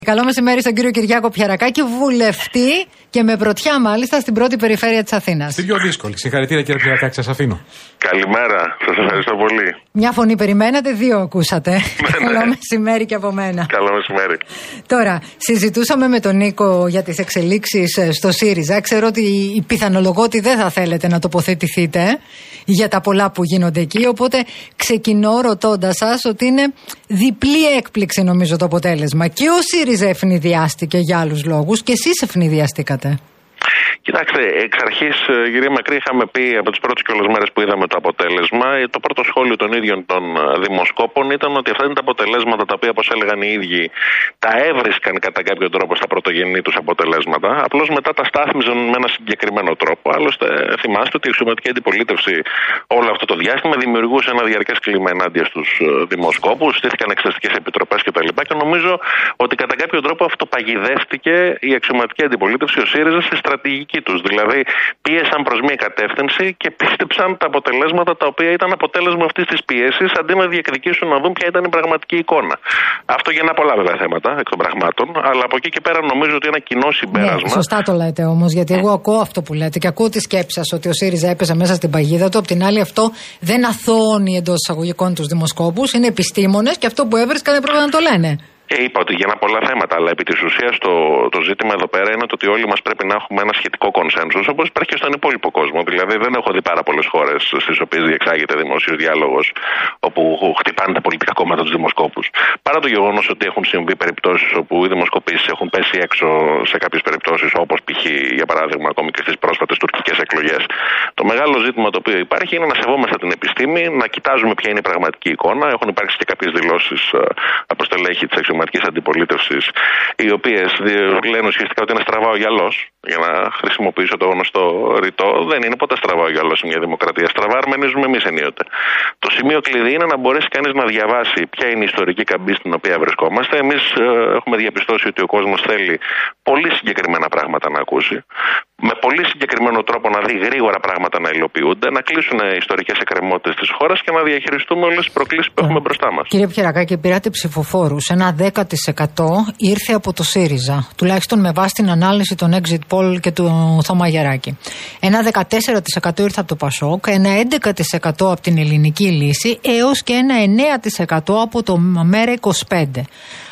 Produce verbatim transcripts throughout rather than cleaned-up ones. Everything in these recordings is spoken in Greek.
Καλό μεσημέρι στον κύριο Κυριάκο Πιαρακάκη, βουλευτή και με πρωτιά μάλιστα στην πρώτη περιφέρεια της Αθήνας. Στην πιο δύσκολη. Συγχαρητήρια κύριε Πιαρακάκη, σας αφήνω. Καλημέρα, σας ευχαριστώ πολύ. Μια φωνή περιμένατε, δύο ακούσατε. Καλό μεσημέρι και από μένα. Καλό μεσημέρι. Τώρα, συζητούσαμε με τον Νίκο για τις εξελίξεις στο ΣΥΡΙΖΑ. Ξέρω ότι πιθανολογώ ότι δεν θα θέλετε να τοποθετηθείτε για τα πολλά που γίνονται εκεί. Οπότε ξεκινώ ρωτώντας σας ότι είναι διπλή έκπληξη νομίζω το αποτέλεσμα. Και ο ΣΥΡΙΖΑ ευνηδιάστηκε για άλλους λόγους και εσείς ευνηδιαστήκατε. Κοιτάξτε, εξ αρχής, κυρία Μακρύ, είχαμε πει από τις πρώτες κιόλας μέρες που είδαμε το αποτέλεσμα, το πρώτο σχόλιο των ίδιων των δημοσκόπων ήταν ότι αυτά είναι τα αποτελέσματα τα οποία, όπως έλεγαν οι ίδιοι, τα έβρισκαν κατά κάποιο τρόπο στα πρωτογενή τους αποτελέσματα. Απλώς μετά τα στάθμιζαν με ένα συγκεκριμένο τρόπο. Άλλωστε, θυμάστε ότι η αξιωματική αντιπολίτευση όλο αυτό το διάστημα δημιουργούσε ένα διαρκές κλίμα ενάντια στους δημοσκόπους, στήθηκαν εξεταστικές επιτροπές κτλ. Και, και νομίζω ότι κατά κάποιο τρόπο αυτοπαγιδεύτηκε η αξιωματική αντιπολίτευση, ο ΣΥΡΙΖΑ, στη στρατηγική τους. Δηλαδή, πίεσαν προς μία κατεύθυνση και πίστεψαν τα αποτελέσματα τα οποία ήταν αποτέλεσμα αυτής της πίεσης, αντί να διεκδικήσουν να δουν ποια ήταν η πραγματική εικόνα. Αυτό γεννά πολλά βέβαια θέματα εκ των πραγμάτων, αλλά από εκεί και πέρα νομίζω ότι ένα κοινό συμπέρασμα. Ναι, σωστά το λέτε όμως, γιατί εγώ ακούω αυτό που λέτε και ακούω τη σκέψη σας ότι ο ΣΥΡΙΖΑ έπεσε μέσα στην παγίδα του. Απ' την άλλη, αυτό δεν αθώωνει εντός εισαγωγικών τους δημοσκόπους, είναι επιστήμονες και αυτό που έβρισκαν έπρεπε να το λένε. Και είπα ότι για πολλά θέματα, αλλά επί της ουσίας το, το ζήτημα εδώ πέρα είναι το ότι όλοι μας πρέπει να έχουμε ένα σχετικό κονσένσους, όπως υπάρχει και στον υπόλοιπο κόσμο. Δηλαδή, δεν έχω δει πάρα πολλές χώρες στις οποίες διεξάγεται δημόσιος διάλογος, όπου χτυπάνε τα πολιτικά κόμματα τους δημοσκόπους. Παρά το γεγονός ότι έχουν συμβεί περιπτώσεις όπου οι δημοσκοπήσεις έχουν πέσει έξω σε κάποιες περιπτώσεις, όπως π.χ. για παράδειγμα ακόμη και στις πρόσφατες τουρκικές εκλογές. Το μεγάλο ζήτημα το οποίο υπάρχει είναι να σεβόμαστε την επιστήμη, να κοιτάζουμε ποια είναι η πραγματική εικόνα. Έχουν υπάρξει και κάποιες δηλώσεις από στελέχη της αξιωματικής αντιπολίτευσης, οι οποίες λένε ουσιαστικά ότι είναι στραβά ο γυαλός, για να χρησιμοποιήσω το γνωστό ρητό. Δεν είναι ποτέ στραβά ο γυαλός σε μια δημοκρατία. Στραβά αρμενίζουμε εμείς ενίοτε. Το σημείο κλειδί είναι να μπορέσει κανείς να διαβάσει ποια είναι η ιστορική καμπή στην οποία βρισκόμαστε. Εμείς ε, έχουμε διαπιστώσει ότι ο κόσμος θέλει πολύ συγκεκριμένα πράγματα να ακούσει, με πολύ συγκεκριμένο τρόπο να δει γρήγορα πράγματα να υλοποιούνται, να κλείσουν ιστορικές εκκρεμότητες της χώρας και να διαχειριστούμε όλες τις προκλήσεις που έχουμε μπροστά μας. Κύριε Πιαρακάκη, πήρατε ψηφοφόρους. Ένα δέκα τοις εκατό ήρθε από το ΣΥΡΙΖΑ, τουλάχιστον με βάση την ανάλυση των exit poll και του Θωμά Γεράκη. Ένα δεκατέσσερα τοις εκατό ήρθε από το ΠΑΣΟΚ, ένα έντεκα τοις εκατό από την Ελληνική Λύση, έως και ένα εννέα τοις εκατό από το ΜΕΡΑ είκοσι πέντε.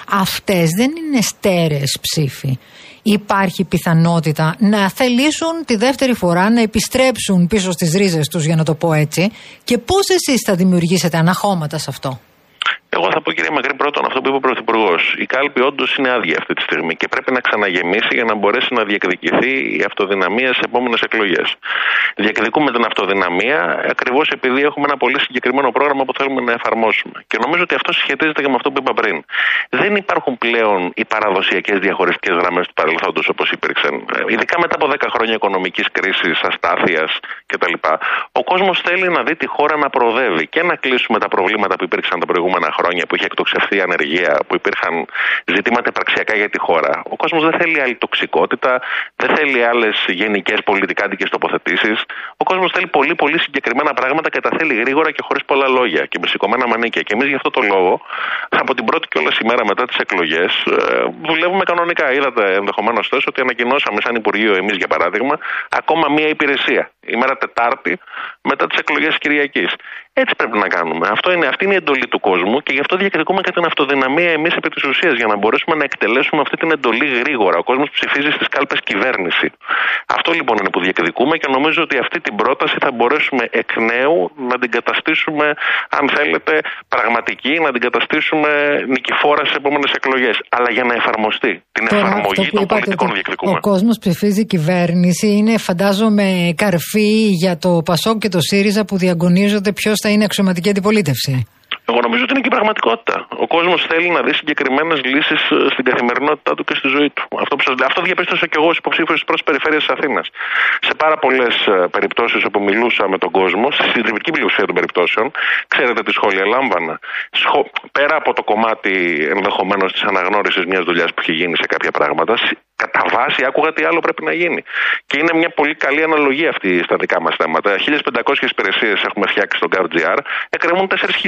Αυτές δεν είναι στέρεες ψήφοι. Υπάρχει πιθανότητα να θελήσουν τη δεύτερη φορά να επιστρέψουν πίσω στις ρίζες τους, για να το πω έτσι, και πώς εσείς θα δημιουργήσετε αναχώματα σε αυτό? Εγώ θα πω, κύριε Μακρύ, πρώτον αυτό που είπε ο Πρωθυπουργός. Η κάλπη όντως είναι άδεια αυτή τη στιγμή και πρέπει να ξαναγεμίσει για να μπορέσει να διεκδικηθεί η αυτοδυναμία σε επόμενες εκλογές. Διεκδικούμε την αυτοδυναμία ακριβώς επειδή έχουμε ένα πολύ συγκεκριμένο πρόγραμμα που θέλουμε να εφαρμόσουμε. Και νομίζω ότι αυτό συσχετίζεται και με αυτό που είπα πριν. Δεν υπάρχουν πλέον οι παραδοσιακές διαχωριστικές γραμμές του παρελθόντος όπως υπήρξαν. Ειδικά μετά από δέκα χρόνια οικονομικής κρίσης, αστάθειας κτλ. Ο κόσμος θέλει να δει τη χώρα να προοδεύει και να κλείσουμε τα προβλήματα που υπήρξαν τα προηγούμενα χρόνια, που είχε εκτοξευθεί η ανεργία, που υπήρχαν ζητήματα υπαρξιακά για τη χώρα. Ο κόσμος δεν θέλει άλλη τοξικότητα, δεν θέλει άλλες γενικές πολιτικάντικες τοποθετήσεις. Ο κόσμος θέλει πολύ πολύ συγκεκριμένα πράγματα και τα θέλει γρήγορα και χωρίς πολλά λόγια και με σηκωμένα μανίκια. Και εμείς γι' αυτό το λόγο, από την πρώτη κιόλας ημέρα μετά τις εκλογές, δουλεύουμε κανονικά. Είδατε ενδεχομένως τόσο ότι ανακοινώσαμε σαν Υπουργείο εμείς, για παράδειγμα, ακόμα μία υπηρεσία. Ημέρα Τετάρτη μετά τις εκλογές Κυριακής. Έτσι πρέπει να κάνουμε. Αυτό είναι, αυτή είναι η εντολή του κόσμου και γι' αυτό διεκδικούμε και την αυτοδυναμία εμείς επί της ουσίας, για να μπορέσουμε να εκτελέσουμε αυτή την εντολή γρήγορα. Ο κόσμος ψηφίζει στις κάλπες κυβέρνηση. Αυτό λοιπόν είναι που διεκδικούμε και νομίζω ότι αυτή την πρόταση θα μπορέσουμε εκ νέου να την καταστήσουμε, αν θέλετε, πραγματική, να την καταστήσουμε νικηφόρα στις επόμενες εκλογές. Αλλά για να εφαρμοστεί. Την Τώρα, εφαρμογή των πολιτικών διεκδικούμε. Ο κόσμος ψηφίζει κυβέρνηση. Είναι, φαντάζομαι, καρφί για το ΠΑΣΟΚ και το ΣΥΡΙΖΑ που διαγωνίζονται ποιος θα είναι αξιωματική αντιπολίτευση. Εγώ νομίζω ότι είναι και η πραγματικότητα. Ο κόσμος θέλει να δει συγκεκριμένες λύσεις στην καθημερινότητά του και στη ζωή του. Αυτό, που σας λέω, αυτό διαπίστωσα και εγώ ως υποψήφιος της πρώτης περιφέρειας της Αθήνας. Σε πάρα πολλές περιπτώσεις όπου μιλούσα με τον κόσμο, στη συντριπτική πλειοψηφία των περιπτώσεων, ξέρετε τι σχόλια λάμβανα. Σχο... Πέρα από το κομμάτι ενδεχομένως της αναγνώρισης μιας δουλειάς που έχει γίνει σε κάποια πράγματα, κατά βάση άκουγα τι άλλο πρέπει να γίνει. Και είναι μια πολύ καλή αναλογία αυτή στα δικά μας θέματα. χίλιες πεντακόσιες υπηρεσίες έχουμε φτιάξει στο γκάβ τζι αρ, εκκρεμούν τέσσερις χιλιάδες ακόμα.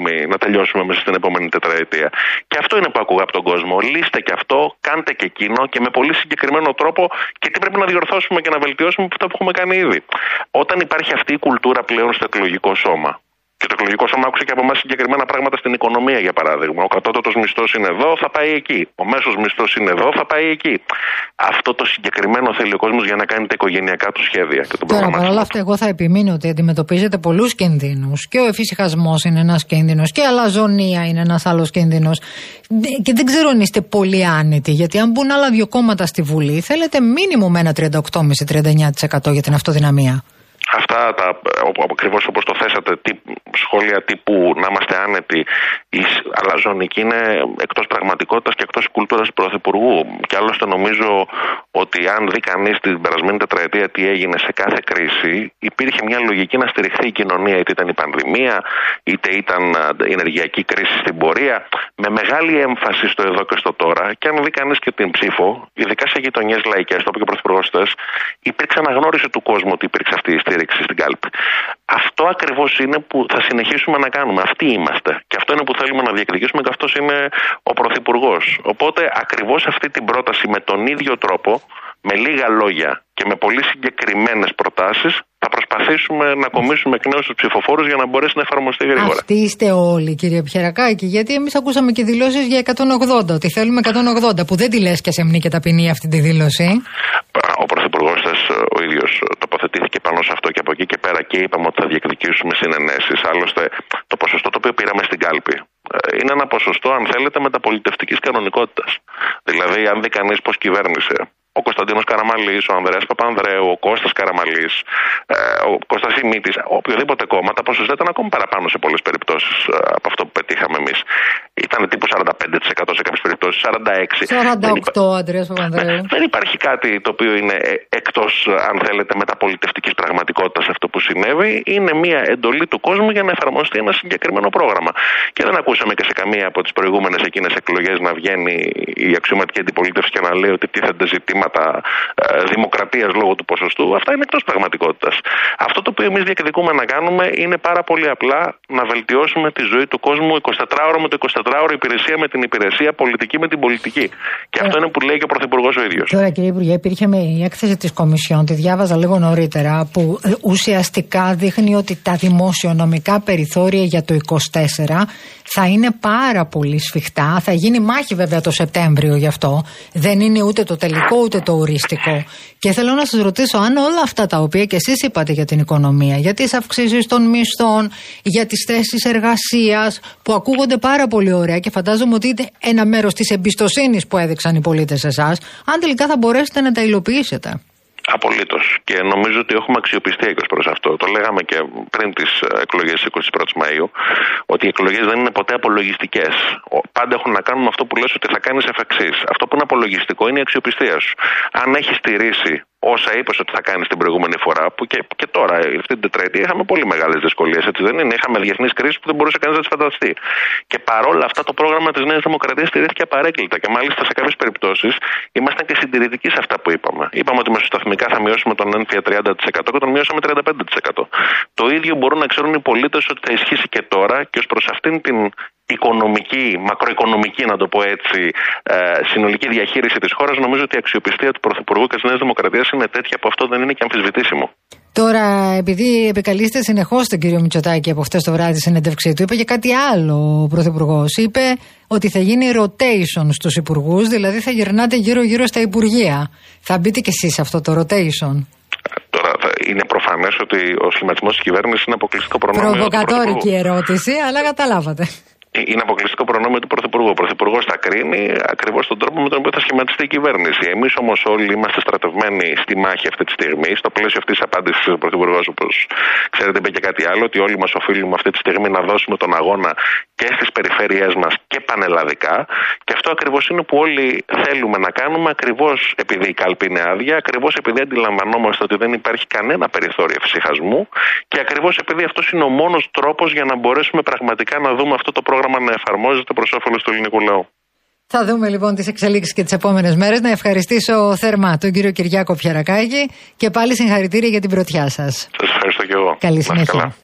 ακόμη να τελειώσουμε μέσα στην επόμενη τετραετία. Και αυτό είναι που ακούγα από τον κόσμο. Λύστε και αυτό, κάντε και εκείνο και με πολύ συγκεκριμένο τρόπο και τι πρέπει να διορθώσουμε και να βελτιώσουμε από αυτά που έχουμε κάνει ήδη. Όταν υπάρχει αυτή η κουλτούρα πλέον στο εκλογικό σώμα. Και το εκλογικό σώμα άκουσε και από εμάς συγκεκριμένα πράγματα στην οικονομία, για παράδειγμα. Ο κατώτατος μισθός είναι εδώ, θα πάει εκεί. Ο μέσος μισθός είναι εδώ, θα πάει εκεί. Αυτό το συγκεκριμένο θέλει ο κόσμος για να κάνει τα οικογενειακά του σχέδια και τον προγραμματισμό. Τώρα, παρ' όλα αυτά, εγώ θα επιμείνω ότι αντιμετωπίζετε πολλούς κινδύνους. Και ο εφησυχασμός είναι ένας κίνδυνος και η αλαζονία είναι ένας άλλος κίνδυνος. Και δεν ξέρω αν είστε πολύ άνετοι, γιατί αν μπουν άλλα δύο κόμματα στη Βουλή, θέλετε μίνιμουμ ένα τριάντα οκτώ κόμμα πέντε με τριάντα εννέα τοις εκατό για την αυτοδυναμία. Αυτά τα, ακριβώς όπως το θέσατε, τι, σχόλια τύπου να είμαστε άνετοι, η αλαζονική είναι εκτός πραγματικότητας και εκτός κουλτούρας του Πρωθυπουργού. Και άλλωστε νομίζω ότι αν δει κανείς την περασμένη τετραετία τι έγινε σε κάθε κρίση, υπήρχε μια λογική να στηριχθεί η κοινωνία, είτε ήταν η πανδημία, είτε ήταν η ενεργειακή κρίση στην πορεία, με μεγάλη έμφαση στο εδώ και στο τώρα. Και αν δει κανείς και την ψήφο, ειδικά σε γειτονιές λαϊκές, το είπε και ο Πρωθυπουργός χθες, υπήρξε αναγνώριση του κόσμου ότι υπήρξε αυτή η στήριξη στην κάλπη. Αυτό ακριβώς είναι που θα συνεχίσουμε να κάνουμε. Αυτοί είμαστε. Και αυτό είναι που θέλουμε να διεκδικήσουμε και αυτός είναι ο Πρωθυπουργός. Οπότε ακριβώς αυτή την πρόταση με τον ίδιο τρόπο, με λίγα λόγια και με πολύ συγκεκριμένες προτάσεις, θα προσπαθήσουμε να κομίσουμε εκ νέου στους ψηφοφόρους για να μπορέσει να εφαρμοστεί γρήγορα. Αυτοί είστε όλοι, κύριε Πιερακάκη, γιατί εμείς ακούσαμε και δηλώσεις για εκατόν ογδόντα, ότι θέλουμε εκατόν ογδόντα, που δεν τη λες και σε μνή και ταπεινή αυτή τη δήλωση. Ο Πρωθυπουργός σας ο ίδιος τοποθετήθηκε πάνω σε αυτό και από εκεί και πέρα και είπαμε ότι θα διεκδικήσουμε συνενέσεις. Άλλωστε, το ποσοστό το οποίο πήραμε στην κάλπη είναι ένα ποσοστό, αν θέλετε, μεταπολιτευτικής κανονικότητας. Δηλαδή, αν δει κανείς πώς κυβέρνησε ο Κωνσταντίνος Καραμαλής, ο Ανδρέας Παπανδρέου, ο Κώστας Καραμαλής, ο Κώστας Σιμίτης, οποιοδήποτε κόμμα, τα ποσοστά ήταν ακόμη παραπάνω σε πολλές περιπτώσεις από αυτό που πετύχαμε εμείς. Ήταν τύπου σαράντα πέντε τοις εκατό σε κάποιες περιπτώσεις, σαράντα έξι τοις εκατό. σαράντα οκτώ τοις εκατό, Ανδρέας Παπανδρέου. Δεν υπάρχει κάτι το οποίο είναι εκτός, αν θέλετε, μεταπολιτευτικής πραγματικότητας αυτό που συνέβη. Είναι μια εντολή του κόσμου για να εφαρμοστεί ένα συγκεκριμένο πρόγραμμα. Και δεν ακούσαμε και σε καμία από τις προηγούμενες εκείνες εκλογές να βγαίνει η αξιωματική αντιπολίτευση και να λέει ότι τίθενται ζητήματα ε, δημοκρατίας λόγω του ποσοστού. Αυτά είναι εκτός πραγματικότητας. Αυτό το οποίο εμείς διεκδικούμε να κάνουμε είναι πάρα πολύ απλά να βελτιώσουμε τη ζωή του κόσμου εικοσιτετράωρο με το εικοσιτετράωρο, υπηρεσία με την υπηρεσία, πολιτική με την πολιτική. Και αυτό είναι που λέει και ο Πρωθυπουργός ο ίδιος. Τώρα, κύριε Υπουργέ, υπήρχε η έκθεση της Κομισιόν, τη διάβαζα λίγο νωρίτερα, που ουσιαστικά δείχνει ότι τα δημοσιονομικά περιθώρια για το είκοσι τέσσερα θα είναι πάρα πολύ σφιχτά. Θα γίνει μάχη βέβαια το Σεπτέμβριο γι' αυτό. Δεν είναι ούτε το τελικό ούτε το οριστικό. Και θέλω να σας ρωτήσω αν όλα αυτά τα οποία και εσείς είπατε για την οικονομία, για τις αυξήσεις των μισθών, για τις θέσεις εργασίας, που ακούγονται πάρα πολύ ωραία και φαντάζομαι ότι είναι ένα μέρος της εμπιστοσύνης που έδειξαν οι πολίτες σε εσάς, αν τελικά θα μπορέσετε να τα υλοποιήσετε. Απολύτως. Και νομίζω ότι έχουμε αξιοπιστία και ως προς αυτό. Το λέγαμε και πριν τις εκλογές της εικοστή πρώτη Μαΐου, ότι οι εκλογές δεν είναι ποτέ απολογιστικές. Πάντα έχουν να κάνουν αυτό που λες ότι θα κάνεις εφ' εξής. Αυτό που είναι απολογιστικό είναι η αξιοπιστία σου. Αν έχεις στηρίσει όσα είπες ότι θα κάνεις την προηγούμενη φορά, που και, και τώρα, αυτή την τετραετία, είχαμε πολύ μεγάλες δυσκολίες, έτσι δεν είναι? Είχαμε διεθνείς κρίσεις που δεν μπορούσε κανείς να τις φανταστεί. Και παρόλα αυτά το πρόγραμμα της Νέας Δημοκρατίας στηρίχθηκε απαρέκκλητα και μάλιστα σε κάποιες περιπτώσεις ήμασταν και συντηρητικοί σε αυτά που είπαμε. Είπαμε ότι μεσοσταθμικά θα μειώσουμε τον ένφια τριάντα τοις εκατό και τον μειώσαμε τριάντα πέντε τοις εκατό. Το ίδιο μπορούν να ξέρουν οι πολίτες ότι θα ισχύσει και τώρα και ως προς αυτήν την οικονομική, μακροοικονομική, να το πω έτσι, ε, συνολική διαχείριση της χώρας, νομίζω ότι η αξιοπιστία του Πρωθυπουργού και της Νέας Δημοκρατίας είναι τέτοια που αυτό δεν είναι και αμφισβητήσιμο. Τώρα, επειδή επικαλείστε συνεχώς τον κύριο Μητσοτάκη από χτες το βράδυ συνέντευξή του, είπε και κάτι άλλο ο Πρωθυπουργός. Είπε ότι θα γίνει rotation στους υπουργούς, δηλαδή θα γυρνάτε γύρω-γύρω στα υπουργεία. Θα μπείτε κι εσείς σε αυτό το rotation? Τώρα, είναι προφανές ότι ο σχηματισμός της κυβέρνησης είναι αποκλειστικό προνόμιο. Προβοκατόρικη ερώτηση, αλλά καταλάβατε. Είναι αποκλειστικό προνόμιο του Πρωθυπουργού. Ο Πρωθυπουργός θα κρίνει ακριβώς τον τρόπο με τον οποίο θα σχηματιστεί η κυβέρνηση. Εμείς όμως όλοι είμαστε στρατευμένοι στη μάχη αυτή τη στιγμή. Στο πλαίσιο αυτής της απάντησης ο Πρωθυπουργός, όπως ξέρετε, είπε και κάτι άλλο, ότι όλοι μας οφείλουμε αυτή τη στιγμή να δώσουμε τον αγώνα και στις περιφέρειές μας και πανελλαδικά. Και αυτό ακριβώς είναι που όλοι θέλουμε να κάνουμε, ακριβώς επειδή η κάλπη είναι άδεια, ακριβώς επειδή αντιλαμβανόμαστε ότι δεν υπάρχει κανένα περιθώριο εφησυχασμού και ακριβώς επειδή αυτός είναι ο μόνος τρόπος για να μπορέσουμε πραγματικά να δούμε αυτό το πρόγραμμα να εφαρμόζεται προς όφελος του ελληνικού λαού. Θα δούμε λοιπόν τις εξελίξεις και τις επόμενες μέρες. Να ευχαριστήσω θερμά τον κύριο Κυριάκο Πιερακάκη και πάλι συγχαρητήρια για την πρωτιά σας. Σας ευχαριστώ και εγώ. Καλή συνέχεια.